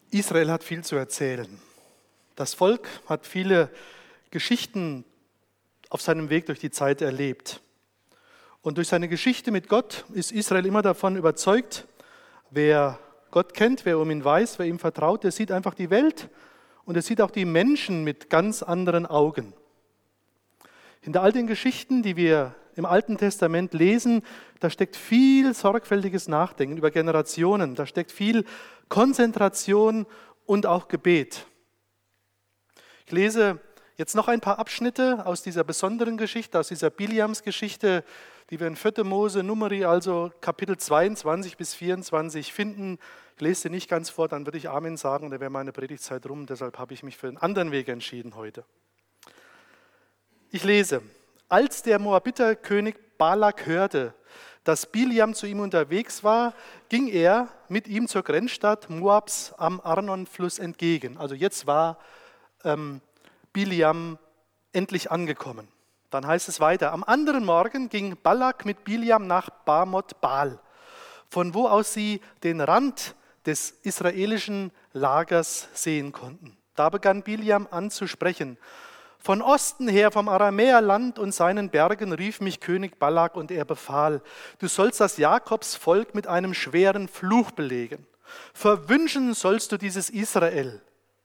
Israel hat viel zu erzählen. Das Volk hat viele Geschichten auf seinem Weg durch die Zeit erlebt. Und durch seine Geschichte mit Gott ist Israel immer davon überzeugt, wer Gott kennt, wer um ihn weiß, wer ihm vertraut, der sieht einfach die Welt und er sieht auch die Menschen mit ganz anderen Augen. Hinter all den Geschichten, die wir im Alten Testament lesen, da steckt viel sorgfältiges Nachdenken über Generationen, da steckt viel Konzentration und auch Gebet. Ich lese jetzt noch ein paar Abschnitte aus dieser besonderen Geschichte, aus dieser Biliams Geschichte, die wir in 4. Mose, Numeri, also Kapitel 22 bis 24 finden. Ich lese sie nicht ganz vor, dann würde ich Amen sagen, da wäre meine Predigtzeit rum, deshalb habe ich mich für einen anderen Weg entschieden heute. Ich lese: Als der Moabiterkönig Balak hörte, dass Biliam zu ihm unterwegs war, ging er mit ihm zur Grenzstadt Moabs am Arnonfluss entgegen. Also jetzt war Biliam endlich angekommen. Dann heißt es weiter: Am anderen Morgen ging Balak mit Biliam nach Bamot Baal, von wo aus sie den Rand des israelischen Lagers sehen konnten. Da begann Biliam an zu sprechen: Von Osten her, vom Aramäerland und seinen Bergen, rief mich König Balak und er befahl: Du sollst das Jakobsvolk mit einem schweren Fluch belegen. Verwünschen sollst du dieses Israel.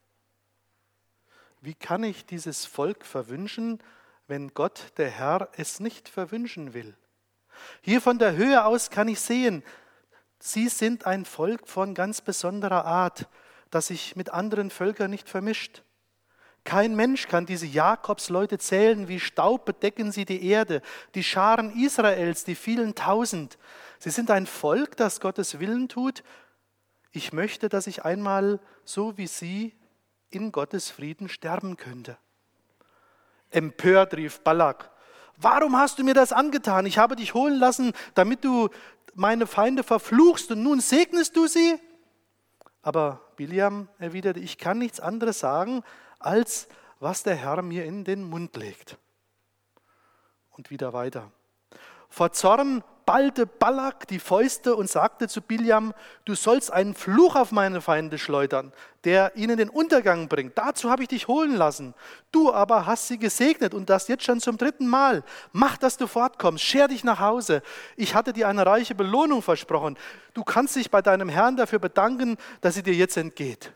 Wie kann ich dieses Volk verwünschen, wenn Gott, der Herr, es nicht verwünschen will? Hier von der Höhe aus kann ich sehen, sie sind ein Volk von ganz besonderer Art, das sich mit anderen Völkern nicht vermischt. Kein Mensch kann diese Jakobsleute zählen, wie Staub bedecken sie die Erde, die Scharen Israels, die vielen Tausend. Sie sind ein Volk, das Gottes Willen tut. Ich möchte, dass ich einmal so wie sie in Gottes Frieden sterben könnte. Empört rief Balak: Warum hast du mir das angetan? Ich habe dich holen lassen, damit du meine Feinde verfluchst und nun segnest du sie? Aber Biliam erwiderte: Ich kann nichts anderes sagen, als was der Herr mir in den Mund legt. Und wieder weiter. Vor Zorn ballte Balak die Fäuste und sagte zu Biliam: Du sollst einen Fluch auf meine Feinde schleudern, der ihnen den Untergang bringt. Dazu habe ich dich holen lassen. Du aber hast sie gesegnet und das jetzt schon zum 3. Mal. Mach, dass du fortkommst, scher dich nach Hause. Ich hatte dir eine reiche Belohnung versprochen. Du kannst dich bei deinem Herrn dafür bedanken, dass sie dir jetzt entgeht.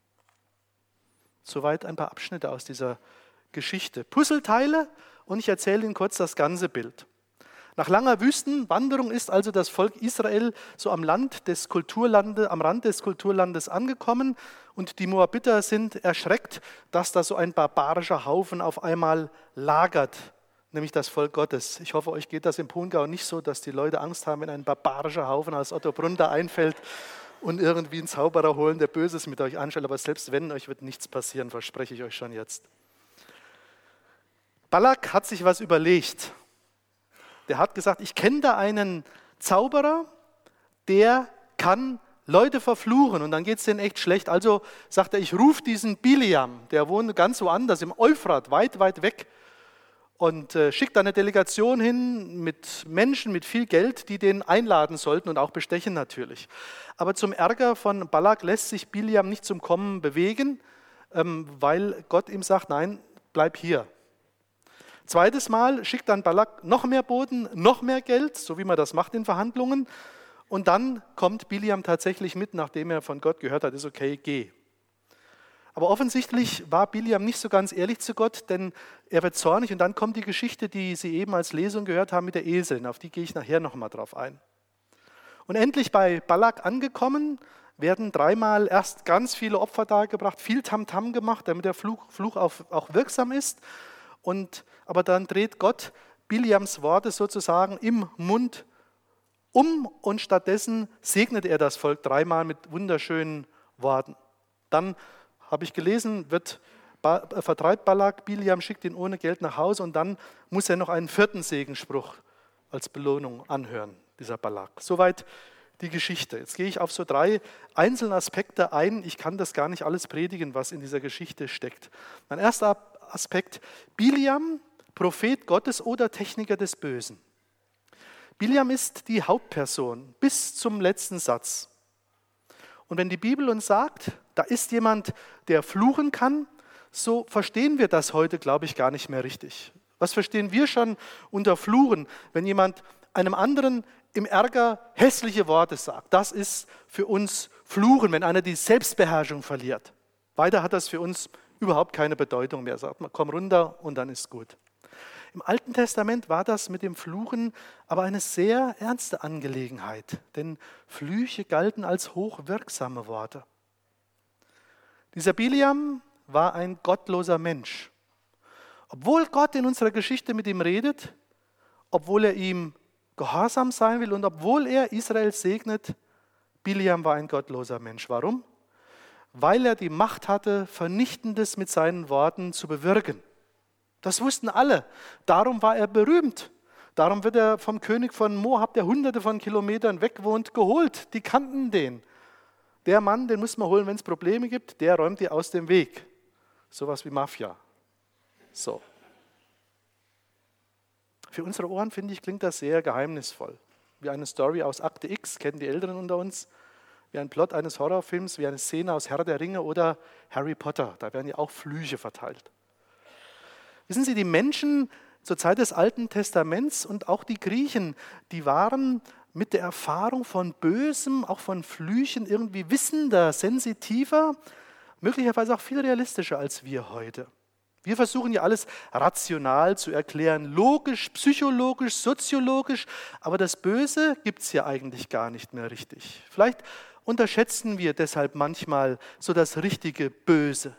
Soweit ein paar Abschnitte aus dieser Geschichte. Puzzleteile, und ich erzähle Ihnen kurz das ganze Bild. Nach langer Wüstenwanderung ist also das Volk Israel so am Rand des Kulturlandes angekommen und die Moabiter sind erschreckt, dass da so ein barbarischer Haufen auf einmal lagert, nämlich das Volk Gottes. Ich hoffe, euch geht das im Pongau nicht so, dass die Leute Angst haben, wenn ein barbarischer Haufen aus Ottobrunn da einfällt und irgendwie einen Zauberer holen, der Böses mit euch anstellt. Aber selbst wenn, euch wird nichts passieren, verspreche ich euch schon jetzt. Balak hat sich was überlegt. Der hat gesagt: Ich kenne da einen Zauberer, der kann Leute verfluchen und dann geht es denen echt schlecht. Also sagt er: Ich rufe diesen Biliam, der wohnt ganz woanders, im Euphrat, weit, weit weg. Und schickt da eine Delegation hin mit Menschen, mit viel Geld, die den einladen sollten und auch bestechen natürlich. Aber zum Ärger von Balak lässt sich Biliam nicht zum Kommen bewegen, weil Gott ihm sagt: Nein, bleib hier. Zweites Mal schickt dann Balak noch mehr Boten, noch mehr Geld, so wie man das macht in Verhandlungen. Und dann kommt Biliam tatsächlich mit, nachdem er von Gott gehört hat: Ist okay, geh. Aber offensichtlich war Biliam nicht so ganz ehrlich zu Gott, denn er wird zornig und dann kommt die Geschichte, die Sie eben als Lesung gehört haben mit der Eselin. Auf die gehe ich nachher nochmal drauf ein. Und endlich bei Balak angekommen, werden 3-mal erst ganz viele Opfer dargebracht, viel Tamtam gemacht, damit der Fluch auch wirksam ist. Aber dann dreht Gott Biliams Worte sozusagen im Mund um und stattdessen segnet er das Volk 3-mal mit wunderschönen Worten. Dann, habe ich gelesen, vertreibt Balak Biliam, schickt ihn ohne Geld nach Hause und dann muss er noch einen 4. Segenspruch als Belohnung anhören, dieser Balak. Soweit die Geschichte. Jetzt gehe ich auf so 3 einzelne Aspekte ein. Ich kann das gar nicht alles predigen, was in dieser Geschichte steckt. Mein erster Aspekt: Biliam, Prophet Gottes oder Techniker des Bösen. Biliam ist die Hauptperson bis zum letzten Satz. Und wenn die Bibel uns sagt, da ist jemand, der fluchen kann, so verstehen wir das heute, glaube ich, gar nicht mehr richtig. Was verstehen wir schon unter Fluchen, wenn jemand einem anderen im Ärger hässliche Worte sagt? Das ist für uns Fluchen, wenn einer die Selbstbeherrschung verliert. Weiter hat das für uns überhaupt keine Bedeutung mehr. Sagt man, komm runter und dann ist gut. Im Alten Testament war das mit dem Fluchen aber eine sehr ernste Angelegenheit, denn Flüche galten als hochwirksame Worte. Dieser Biliam war ein gottloser Mensch. Obwohl Gott in unserer Geschichte mit ihm redet, obwohl er ihm gehorsam sein will und obwohl er Israel segnet, Biliam war ein gottloser Mensch. Warum? Weil er die Macht hatte, Vernichtendes mit seinen Worten zu bewirken. Das wussten alle. Darum war er berühmt. Darum wird er vom König von Moab, der hunderte von Kilometern weg wohnt, geholt. Die kannten den. Der Mann, den muss man holen, wenn es Probleme gibt, der räumt die aus dem Weg. Sowas wie Mafia. So. Für unsere Ohren, finde ich, klingt das sehr geheimnisvoll. Wie eine Story aus Akte X, kennen die Älteren unter uns. Wie ein Plot eines Horrorfilms, wie eine Szene aus Herr der Ringe oder Harry Potter. Da werden ja auch Flüche verteilt. Wissen Sie, die Menschen zur Zeit des Alten Testaments und auch die Griechen, die waren mit der Erfahrung von Bösem, auch von Flüchen irgendwie wissender, sensitiver, möglicherweise auch viel realistischer als wir heute. Wir versuchen ja alles rational zu erklären, logisch, psychologisch, soziologisch, aber das Böse gibt es ja eigentlich gar nicht mehr richtig. Vielleicht unterschätzen wir deshalb manchmal so das richtige Böse.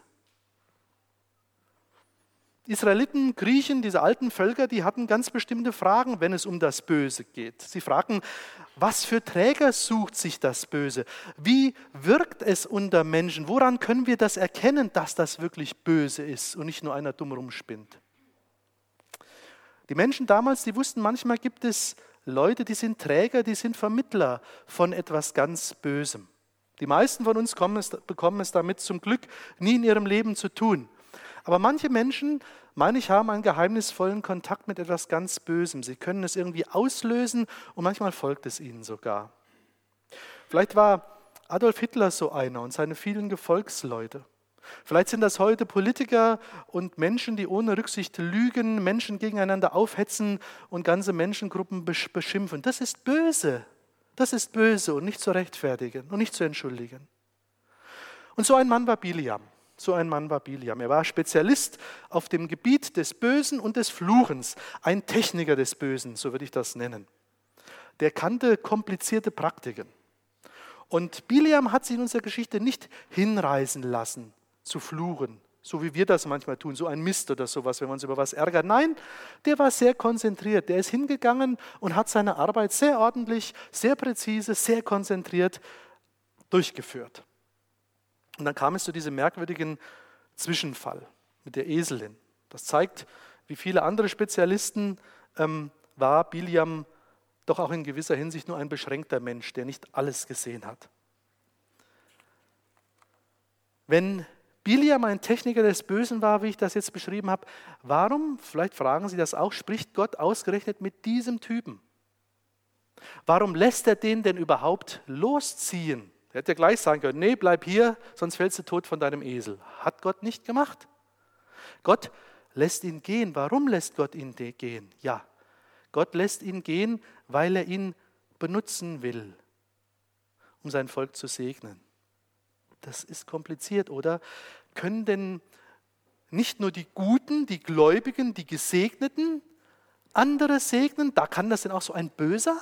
Israeliten, Griechen, diese alten Völker, die hatten ganz bestimmte Fragen, wenn es um das Böse geht. Sie fragten, was für Träger sucht sich das Böse? Wie wirkt es unter Menschen? Woran können wir das erkennen, dass das wirklich böse ist und nicht nur einer dumm rumspinnt? Die Menschen damals, die wussten, manchmal gibt es Leute, die sind Träger, die sind Vermittler von etwas ganz Bösem. Die meisten von uns bekommen es damit zum Glück nie in ihrem Leben zu tun. Aber manche Menschen, meine ich, haben einen geheimnisvollen Kontakt mit etwas ganz Bösem. Sie können es irgendwie auslösen und manchmal folgt es ihnen sogar. Vielleicht war Adolf Hitler so einer und seine vielen Gefolgsleute. Vielleicht sind das heute Politiker und Menschen, die ohne Rücksicht lügen, Menschen gegeneinander aufhetzen und ganze Menschengruppen beschimpfen. Das ist böse. Das ist böse und nicht zu rechtfertigen und nicht zu entschuldigen. Und so ein Mann war Biliam. Er war Spezialist auf dem Gebiet des Bösen und des Fluchens, ein Techniker des Bösen, so würde ich das nennen. Der kannte komplizierte Praktiken. Und Biliam hat sich in unserer Geschichte nicht hinreißen lassen zu fluchen, so wie wir das manchmal tun, so ein Mist oder sowas, wenn wir uns über was ärgern. Nein, der war sehr konzentriert. Der ist hingegangen und hat seine Arbeit sehr ordentlich, sehr präzise, sehr konzentriert durchgeführt. Und dann kam es zu diesem merkwürdigen Zwischenfall mit der Eselin. Das zeigt, wie viele andere Spezialisten war Biliam doch auch in gewisser Hinsicht nur ein beschränkter Mensch, der nicht alles gesehen hat. Wenn Biliam ein Techniker des Bösen war, wie ich das jetzt beschrieben habe, warum, vielleicht fragen Sie das auch, spricht Gott ausgerechnet mit diesem Typen? Warum lässt er den denn überhaupt losziehen? Er hätte ja gleich sagen können, nee, bleib hier, sonst fällst du tot von deinem Esel. Hat Gott nicht gemacht. Gott lässt ihn gehen. Warum lässt Gott ihn gehen? Ja, Gott lässt ihn gehen, weil er ihn benutzen will, um sein Volk zu segnen. Das ist kompliziert, oder? Können denn nicht nur die Guten, die Gläubigen, die Gesegneten andere segnen? Da kann das denn auch so ein Böser?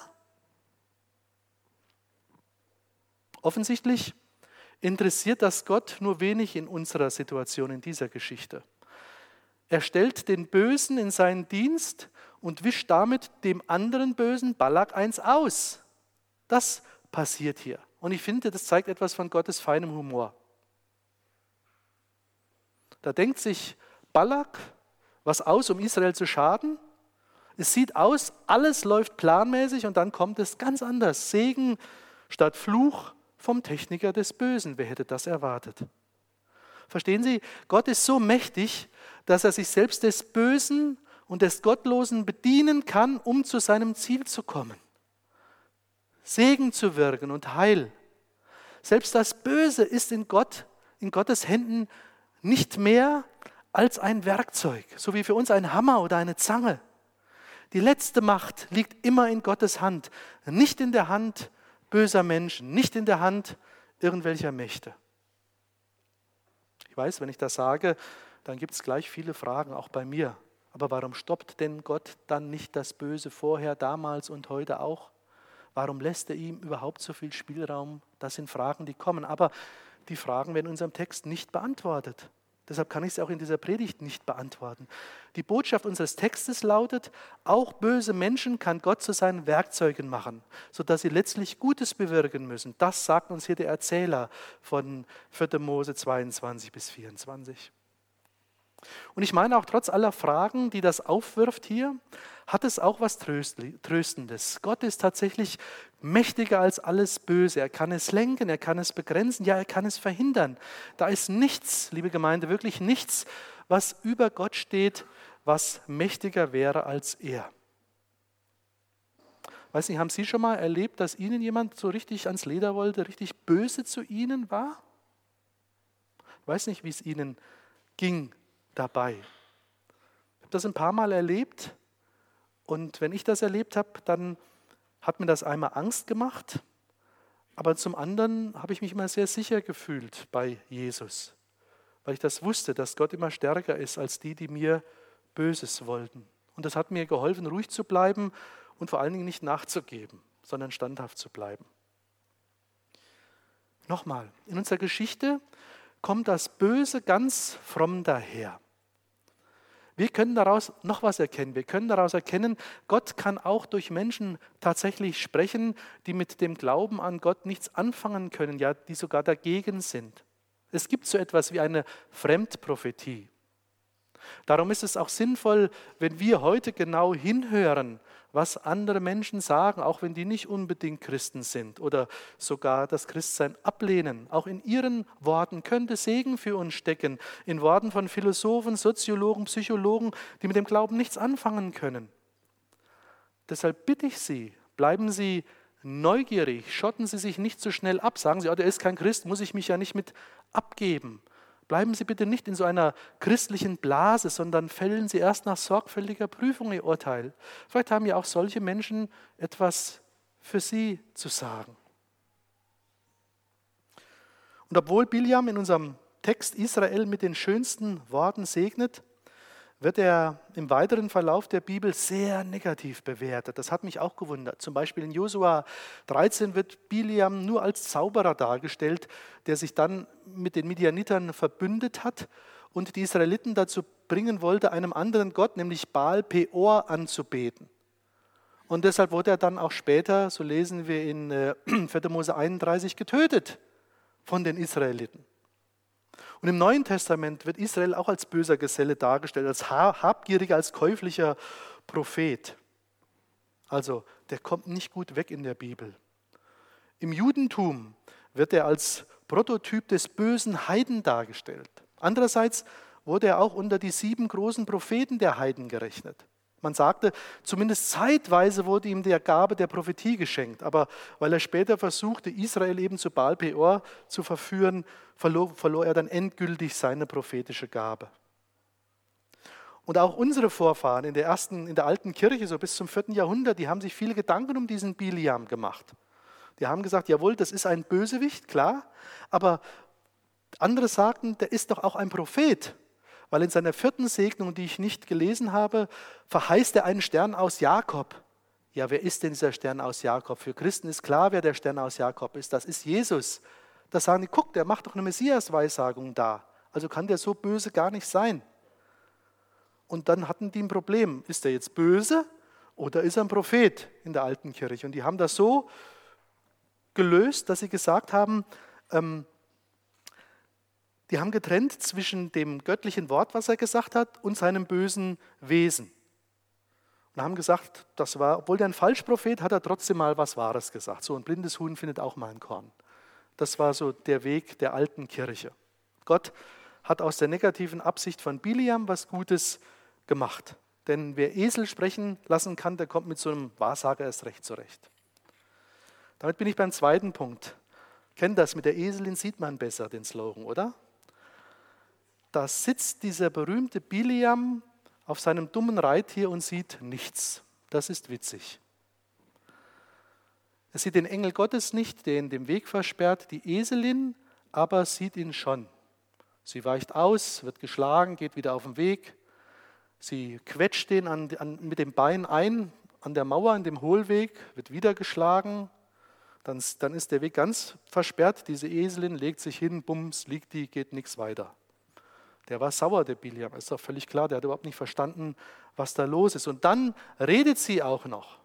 Offensichtlich interessiert das Gott nur wenig in unserer Situation, in dieser Geschichte. Er stellt den Bösen in seinen Dienst und wischt damit dem anderen Bösen Balak eins aus. Das passiert hier. Und ich finde, das zeigt etwas von Gottes feinem Humor. Da denkt sich Balak was aus, um Israel zu schaden. Es sieht aus, alles läuft planmäßig und dann kommt es ganz anders. Segen statt Fluch vom Techniker des Bösen. Wer hätte das erwartet? Verstehen Sie, Gott ist so mächtig, dass er sich selbst des Bösen und des Gottlosen bedienen kann, um zu seinem Ziel zu kommen. Segen zu wirken und Heil. Selbst das Böse ist in Gottes Händen nicht mehr als ein Werkzeug, so wie für uns ein Hammer oder eine Zange. Die letzte Macht liegt immer in Gottes Hand, nicht in der Hand böser Menschen, nicht in der Hand irgendwelcher Mächte. Ich weiß, wenn ich das sage, dann gibt es gleich viele Fragen, auch bei mir. Aber warum stoppt denn Gott dann nicht das Böse vorher, damals und heute auch? Warum lässt er ihm überhaupt so viel Spielraum? Das sind Fragen, die kommen. Aber die Fragen werden in unserem Text nicht beantwortet. Deshalb kann ich sie auch in dieser Predigt nicht beantworten. Die Botschaft unseres Textes lautet, auch böse Menschen kann Gott zu seinen Werkzeugen machen, sodass sie letztlich Gutes bewirken müssen. Das sagt uns hier der Erzähler von 4. Mose 22 bis 24. Und ich meine auch trotz aller Fragen, die das aufwirft hier, hat es auch was Tröstendes. Gott ist tatsächlich mächtiger als alles Böse. Er kann es lenken, er kann es begrenzen, ja, er kann es verhindern. Da ist nichts, liebe Gemeinde, wirklich nichts, was über Gott steht, was mächtiger wäre als er. Weiß nicht, haben Sie schon mal erlebt, dass Ihnen jemand so richtig ans Leder wollte, richtig böse zu Ihnen war? Ich weiß nicht, wie es Ihnen ging dabei. Ich habe das ein paar Mal erlebt und wenn ich das erlebt habe, dann hat mir das einmal Angst gemacht, aber zum anderen habe ich mich immer sehr sicher gefühlt bei Jesus, weil ich das wusste, dass Gott immer stärker ist als die mir Böses wollten. Und das hat mir geholfen, ruhig zu bleiben und vor allen Dingen nicht nachzugeben, sondern standhaft zu bleiben. Nochmal, in unserer Geschichte kommt das Böse ganz fromm daher. Wir können daraus noch was erkennen. Wir können daraus erkennen, Gott kann auch durch Menschen tatsächlich sprechen, die mit dem Glauben an Gott nichts anfangen können, ja, die sogar dagegen sind. Es gibt so etwas wie eine Fremdprophetie. Darum ist es auch sinnvoll, wenn wir heute genau hinhören, was andere Menschen sagen, auch wenn die nicht unbedingt Christen sind oder sogar das Christsein ablehnen. Auch in ihren Worten könnte Segen für uns stecken, in Worten von Philosophen, Soziologen, Psychologen, die mit dem Glauben nichts anfangen können. Deshalb bitte ich Sie, bleiben Sie neugierig, schotten Sie sich nicht so schnell ab, sagen Sie, oh, der ist kein Christ, muss ich mich ja nicht mit abgeben. Bleiben Sie bitte nicht in so einer christlichen Blase, sondern fällen Sie erst nach sorgfältiger Prüfung Ihr Urteil. Vielleicht haben ja auch solche Menschen etwas für Sie zu sagen. Und obwohl Biljam in unserem Text Israel mit den schönsten Worten segnet, wird er im weiteren Verlauf der Bibel sehr negativ bewertet. Das hat mich auch gewundert. Zum Beispiel in Josua 13 wird Biljam nur als Zauberer dargestellt, der sich dann mit den Midianitern verbündet hat und die Israeliten dazu bringen wollte, einem anderen Gott, nämlich Baal Peor, anzubeten. Und deshalb wurde er dann auch später, so lesen wir in 4. Mose 31, getötet von den Israeliten. Und im Neuen Testament wird Israel auch als böser Geselle dargestellt, als habgieriger, als käuflicher Prophet. Also, der kommt nicht gut weg in der Bibel. Im Judentum wird er als Prototyp des bösen Heiden dargestellt. Andererseits wurde er auch unter die 7 großen Propheten der Heiden gerechnet. Man sagte, zumindest zeitweise wurde ihm die Gabe der Prophetie geschenkt, aber weil er später versuchte, Israel eben zu Baal Peor zu verführen, verlor er dann endgültig seine prophetische Gabe. Und auch unsere Vorfahren in der alten Kirche, so bis zum 4. Jahrhundert, die haben sich viele Gedanken um diesen Biljam gemacht. Die haben gesagt, jawohl, das ist ein Bösewicht, klar, aber andere sagten, der ist doch auch ein Prophet. Weil in seiner 4. Segnung, die ich nicht gelesen habe, verheißt er einen Stern aus Jakob. Ja, wer ist denn dieser Stern aus Jakob? Für Christen ist klar, wer der Stern aus Jakob ist. Das ist Jesus. Da sagen die, guck, der macht doch eine Messias-Weissagung da. Also kann der so böse gar nicht sein. Und dann hatten die ein Problem. Ist er jetzt böse oder ist er ein Prophet in der alten Kirche? Und die haben das so gelöst, dass sie gesagt haben, die haben getrennt zwischen dem göttlichen Wort, was er gesagt hat, und seinem bösen Wesen. Und haben gesagt, das war, obwohl der ein Falschprophet, hat er trotzdem mal was Wahres gesagt. So ein blindes Huhn findet auch mal ein Korn. Das war so der Weg der alten Kirche. Gott hat aus der negativen Absicht von Biljam was Gutes gemacht. Denn wer Esel sprechen lassen kann, der kommt mit so einem Wahrsager erst recht zurecht. Damit bin ich beim zweiten Punkt. Kennt das, mit der Eselin sieht man besser, den Slogan, oder? Da sitzt dieser berühmte Biliam auf seinem dummen Reittier und sieht nichts. Das ist witzig. Er sieht den Engel Gottes nicht, der ihn dem Weg versperrt, die Eselin aber sieht ihn schon. Sie weicht aus, wird geschlagen, geht wieder auf den Weg. Sie quetscht den mit dem Bein ein an der Mauer, in dem Hohlweg, wird wieder geschlagen. Dann ist der Weg ganz versperrt. Diese Eselin legt sich hin, bums, liegt die, geht nichts weiter. Der war sauer, der Biliam, ist doch völlig klar. Der hat überhaupt nicht verstanden, was da los ist. Und dann redet sie auch noch.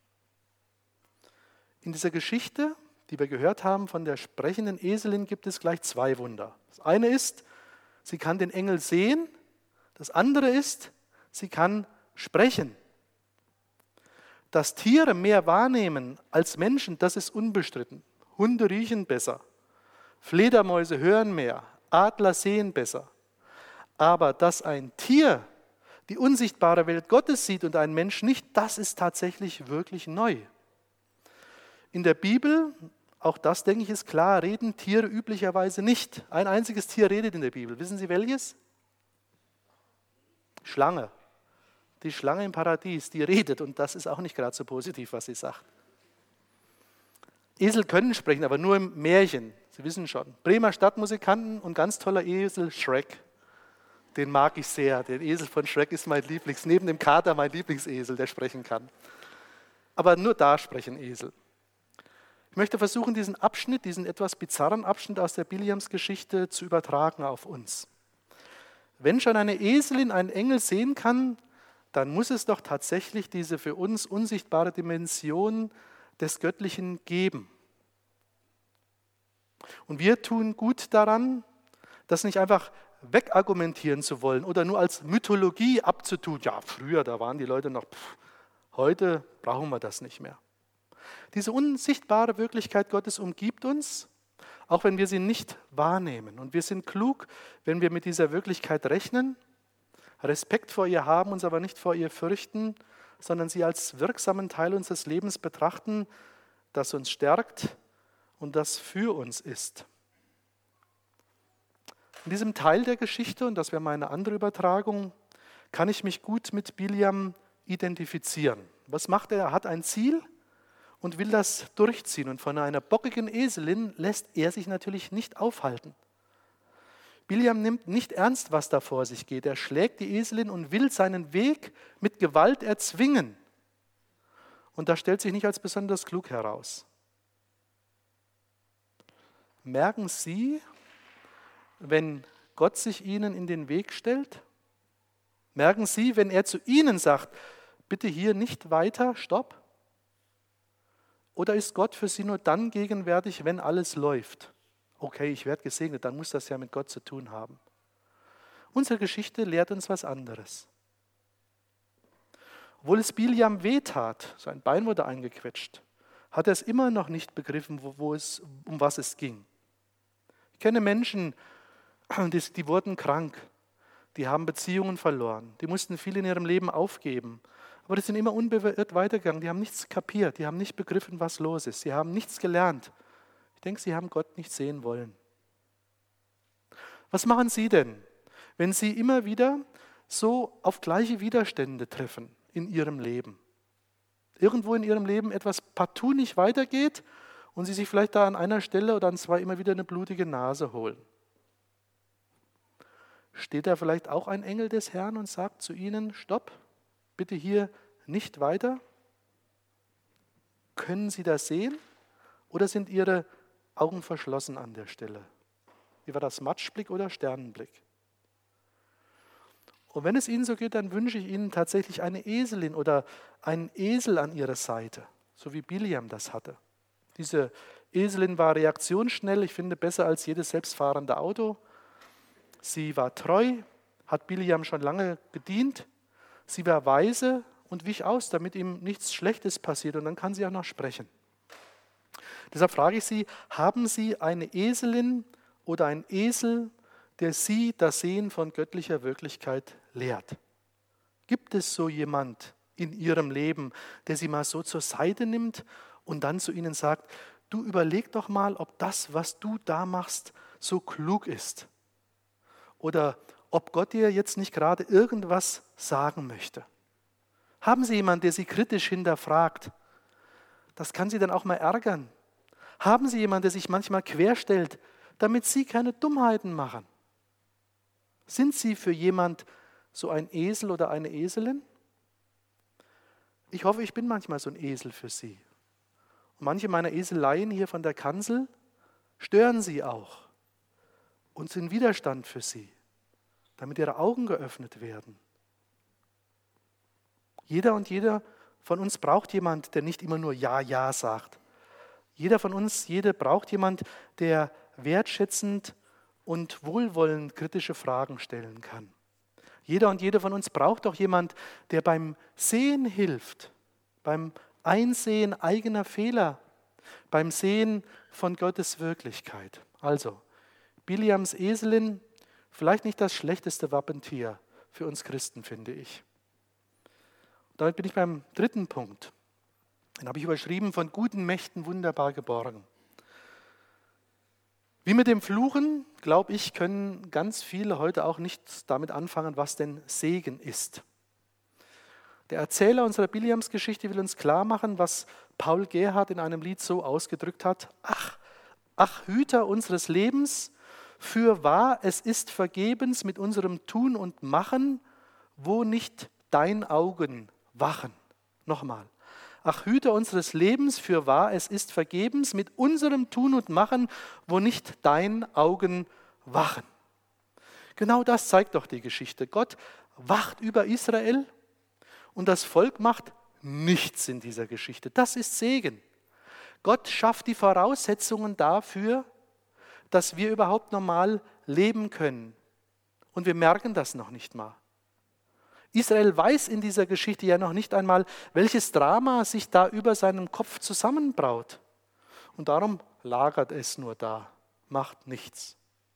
In dieser Geschichte, die wir gehört haben von der sprechenden Eselin, gibt es gleich zwei Wunder. Das eine ist, sie kann den Engel sehen. Das andere ist, sie kann sprechen. Dass Tiere mehr wahrnehmen als Menschen, das ist unbestritten. Hunde riechen besser, Fledermäuse hören mehr, Adler sehen besser. Aber dass ein Tier die unsichtbare Welt Gottes sieht und ein Mensch nicht, das ist tatsächlich wirklich neu. In der Bibel, auch das denke ich ist klar, reden Tiere üblicherweise nicht. Ein einziges Tier redet in der Bibel. Wissen Sie welches? Schlange. Die Schlange im Paradies, die redet und das ist auch nicht gerade so positiv, was sie sagt. Esel können sprechen, aber nur im Märchen. Sie wissen schon. Bremer Stadtmusikanten und ganz toller Esel Shrek. Den mag ich sehr. Der Esel von Shrek ist mein neben dem Kater mein Lieblingsesel, der sprechen kann. Aber nur da sprechen Esel. Ich möchte versuchen, diesen Abschnitt, diesen etwas bizarren Abschnitt aus der Biliams-Geschichte zu übertragen auf uns. Wenn schon eine Eselin einen Engel sehen kann, dann muss es doch tatsächlich diese für uns unsichtbare Dimension des Göttlichen geben. Und wir tun gut daran, das nicht einfach wegargumentieren zu wollen oder nur als Mythologie abzutun. Ja, früher, da waren die Leute noch, heute brauchen wir das nicht mehr. Diese unsichtbare Wirklichkeit Gottes umgibt uns, auch wenn wir sie nicht wahrnehmen. Und wir sind klug, wenn wir mit dieser Wirklichkeit rechnen, Respekt vor ihr haben, uns aber nicht vor ihr fürchten, sondern sie als wirksamen Teil unseres Lebens betrachten, das uns stärkt und das für uns ist. In diesem Teil der Geschichte, und das wäre meine andere Übertragung, kann ich mich gut mit Biliam identifizieren. Was macht er? Er hat ein Ziel und will das durchziehen. Und von einer bockigen Eselin lässt er sich natürlich nicht aufhalten. Biliam nimmt nicht ernst, was da vor sich geht. Er schlägt die Eselin und will seinen Weg mit Gewalt erzwingen. Und das stellt sich nicht als besonders klug heraus. Merken Sie, wenn Gott sich Ihnen in den Weg stellt? Merken Sie, wenn er zu Ihnen sagt, bitte hier nicht weiter, stopp? Oder ist Gott für Sie nur dann gegenwärtig, wenn alles läuft? Okay, ich werde gesegnet, dann muss das ja mit Gott zu tun haben. Unsere Geschichte lehrt uns was anderes. Obwohl es Biliam wehtat, sein Bein wurde eingequetscht, hat er es immer noch nicht begriffen, um was es ging. Ich kenne Menschen, die wurden krank, die haben Beziehungen verloren, die mussten viel in ihrem Leben aufgeben, aber die sind immer unbeirrt weitergegangen, die haben nichts kapiert, die haben nicht begriffen, was los ist, sie haben nichts gelernt. Ich denke, sie haben Gott nicht sehen wollen. Was machen Sie denn, wenn Sie immer wieder so auf gleiche Widerstände treffen in Ihrem Leben? Irgendwo in Ihrem Leben etwas partout nicht weitergeht und Sie sich vielleicht da an einer Stelle oder an zwei immer wieder eine blutige Nase holen. Steht da vielleicht auch ein Engel des Herrn und sagt zu Ihnen, stopp, bitte hier nicht weiter? Können Sie das sehen oder sind Ihre Augen verschlossen an der Stelle? Wie war das, Matschblick oder Sternenblick? Und wenn es Ihnen so geht, dann wünsche ich Ihnen tatsächlich eine Eselin oder einen Esel an Ihrer Seite, so wie Biliam das hatte. Diese Eselin war reaktionsschnell, ich finde besser als jedes selbstfahrende Auto. Sie war treu, hat Biliam schon lange gedient. Sie war weise und wich aus, damit ihm nichts Schlechtes passiert. Und dann kann sie auch noch sprechen. Deshalb frage ich Sie, haben Sie eine Eselin oder einen Esel, der Sie das Sehen von göttlicher Wirklichkeit lehrt? Gibt es so jemand in Ihrem Leben, der Sie mal so zur Seite nimmt und dann zu Ihnen sagt, du überleg doch mal, ob das, was du da machst, so klug ist. Oder ob Gott dir jetzt nicht gerade irgendwas sagen möchte. Haben Sie jemanden, der Sie kritisch hinterfragt? Das kann Sie dann auch mal ärgern. Haben Sie jemanden, der sich manchmal querstellt, damit Sie keine Dummheiten machen? Sind Sie für jemand so ein Esel oder eine Eselin? Ich hoffe, ich bin manchmal so ein Esel für Sie. Und manche meiner Eseleien hier von der Kanzel stören Sie auch und sind Widerstand für Sie, damit Ihre Augen geöffnet werden. Jeder und jeder von uns braucht jemand, der nicht immer nur Ja, Ja sagt. Jeder von uns, jede braucht jemand, der wertschätzend und wohlwollend kritische Fragen stellen kann. Jeder und jede von uns braucht auch jemand, der beim Sehen hilft, beim Einsehen eigener Fehler, beim Sehen von Gottes Wirklichkeit. Also, Biliams Eselin, vielleicht nicht das schlechteste Wappentier für uns Christen, finde ich. Damit bin ich beim dritten Punkt. Den habe ich überschrieben: von guten Mächten wunderbar geborgen. Wie mit dem Fluchen, glaube ich, können ganz viele heute auch nicht damit anfangen, was denn Segen ist. Der Erzähler unserer Biliams-Geschichte will uns klar machen, was Paul Gerhardt in einem Lied so ausgedrückt hat: Ach, Hüter unseres Lebens, fürwahr, es ist vergebens mit unserem Tun und Machen, wo nicht dein Augen wachen. Nochmal. Ach, Hüter unseres Lebens, fürwahr, es ist vergebens mit unserem Tun und Machen, wo nicht dein Augen wachen. Genau das zeigt doch die Geschichte. Gott wacht über Israel und das Volk macht nichts in dieser Geschichte. Das ist Segen. Gott schafft die Voraussetzungen dafür, dass wir überhaupt normal leben können. Und wir merken das noch nicht mal. Israel weiß in dieser Geschichte ja noch nicht einmal, welches Drama sich da über seinem Kopf zusammenbraut. Und darum lagert es nur da, macht nichts.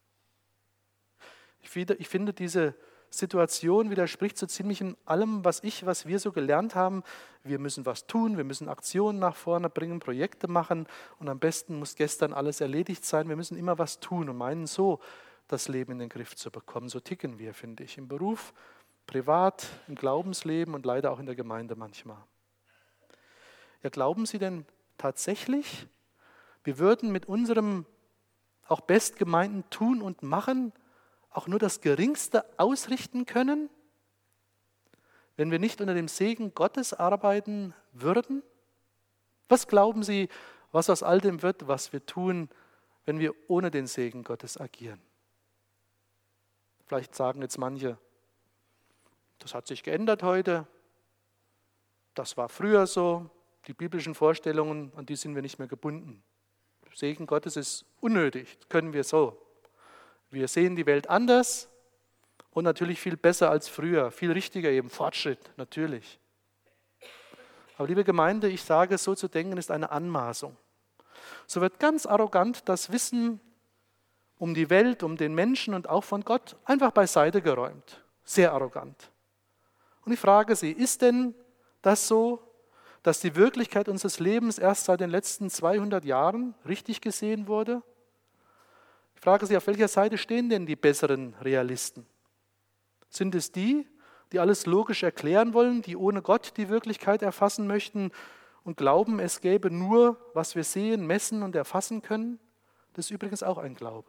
Ich finde, diese Situation widerspricht so ziemlich in allem, was wir so gelernt haben. Wir müssen was tun, wir müssen Aktionen nach vorne bringen, Projekte machen und am besten muss gestern alles erledigt sein. Wir müssen immer was tun und meinen so, das Leben in den Griff zu bekommen. So ticken wir, finde ich, im Beruf, privat, im Glaubensleben und leider auch in der Gemeinde manchmal. Ja, glauben Sie denn tatsächlich, wir würden mit unserem auch bestgemeinten Tun und Machen auch nur das Geringste ausrichten können, wenn wir nicht unter dem Segen Gottes arbeiten würden? Was glauben Sie, was aus all dem wird, was wir tun, wenn wir ohne den Segen Gottes agieren? Vielleicht sagen jetzt manche, das hat sich geändert heute, das war früher so, die biblischen Vorstellungen, an die sind wir nicht mehr gebunden. Segen Gottes ist unnötig, das können wir so. Wir sehen die Welt anders und natürlich viel besser als früher, viel richtiger eben, Fortschritt, natürlich. Aber liebe Gemeinde, ich sage, so zu denken ist eine Anmaßung. So wird ganz arrogant das Wissen um die Welt, um den Menschen und auch von Gott einfach beiseite geräumt. Sehr arrogant. Und ich frage Sie, ist denn das so, dass die Wirklichkeit unseres Lebens erst seit den letzten 200 Jahren richtig gesehen wurde? Ich frage Sie, auf welcher Seite stehen denn die besseren Realisten? Sind es die, die alles logisch erklären wollen, die ohne Gott die Wirklichkeit erfassen möchten und glauben, es gäbe nur, was wir sehen, messen und erfassen können? Das ist übrigens auch ein Glaube.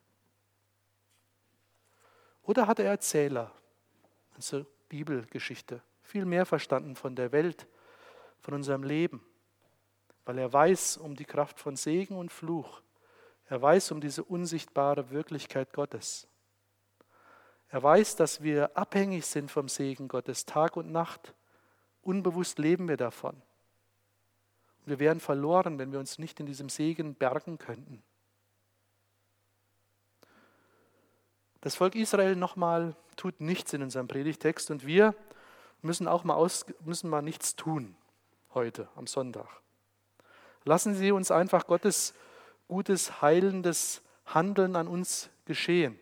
Oder hat der Erzähler, unsere Bibelgeschichte, viel mehr verstanden von der Welt, von unserem Leben, weil er weiß um die Kraft von Segen und Fluch. Er weiß um diese unsichtbare Wirklichkeit Gottes. Er weiß, dass wir abhängig sind vom Segen Gottes, Tag und Nacht. Unbewusst leben wir davon. Und wir wären verloren, wenn wir uns nicht in diesem Segen bergen könnten. Das Volk Israel nochmal tut nichts in unserem Predigtext und wir müssen mal nichts tun heute am Sonntag. Lassen Sie uns einfach Gottes gutes, heilendes Handeln an uns geschehen.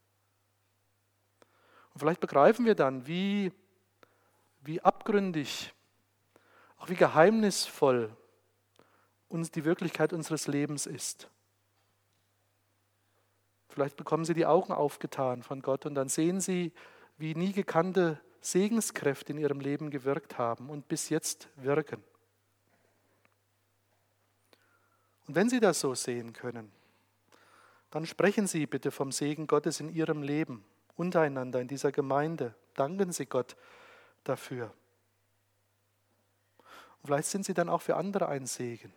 Und vielleicht begreifen wir dann, wie abgründig, auch wie geheimnisvoll uns die Wirklichkeit unseres Lebens ist. Vielleicht bekommen Sie die Augen aufgetan von Gott und dann sehen Sie, wie nie gekannte Segenskräfte in Ihrem Leben gewirkt haben und bis jetzt wirken. Und wenn Sie das so sehen können, dann sprechen Sie bitte vom Segen Gottes in Ihrem Leben, untereinander in dieser Gemeinde. Danken Sie Gott dafür. Und vielleicht sind Sie dann auch für andere ein Segen.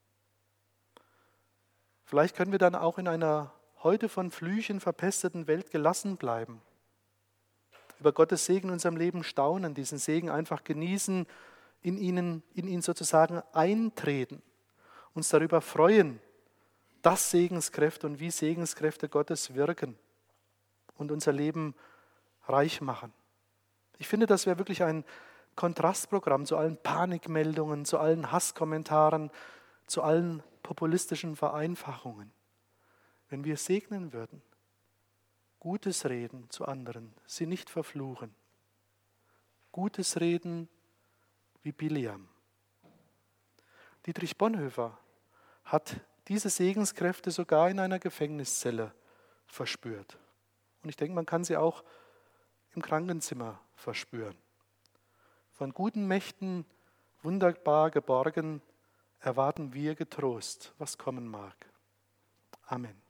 Vielleicht können wir dann auch in einer heute von Flüchen verpesteten Welt gelassen bleiben. Über Gottes Segen in unserem Leben staunen, diesen Segen einfach genießen, in ihn sozusagen eintreten, uns darüber freuen, dass Segenskräfte und wie Segenskräfte Gottes wirken und unser Leben reich machen. Ich finde, das wäre wirklich ein Kontrastprogramm zu allen Panikmeldungen, zu allen Hasskommentaren, zu allen populistischen Vereinfachungen. Wenn wir segnen würden, Gutes reden zu anderen, sie nicht verfluchen. Gutes reden wie Bileam. Dietrich Bonhoeffer hat diese Segenskräfte sogar in einer Gefängniszelle verspürt. Und ich denke, man kann sie auch im Krankenzimmer verspüren. Von guten Mächten wunderbar geborgen erwarten wir getrost, was kommen mag. Amen.